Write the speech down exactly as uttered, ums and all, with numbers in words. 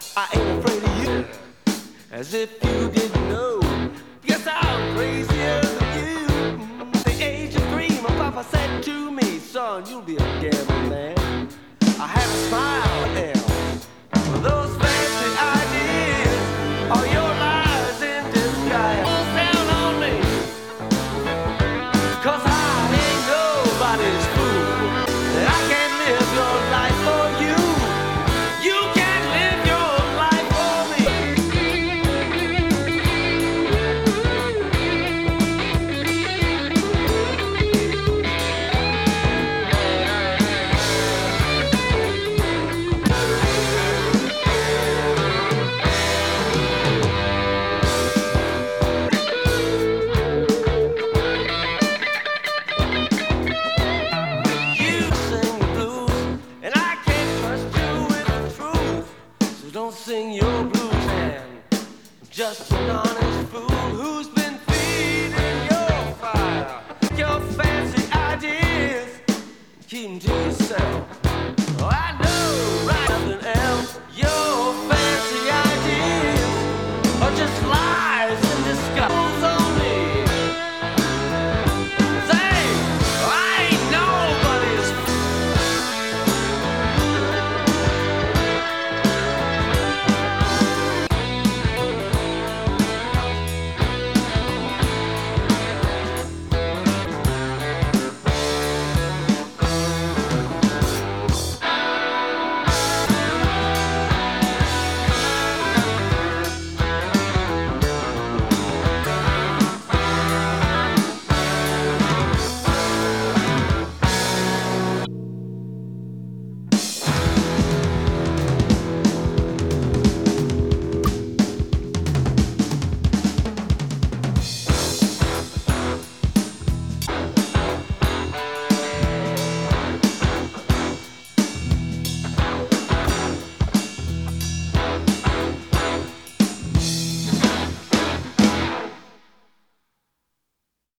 I ain't afraid of you. As if you didn't know. Yes, I'm crazier than you. At the age of three, my papa said to me, son, you'll be a gambling man. I had a smile there. For those fancy ideas are your lies in disguise. Don't down on me, 'cause I ain't nobody's fool. I can't live your life for you. You can't live your life for me. You sing the blues, and I can't trust you with the truth. So don't sing your blues, man. Just an honest fool who's been feeding your fire. Your fancy ideas, keep 'em to yourself.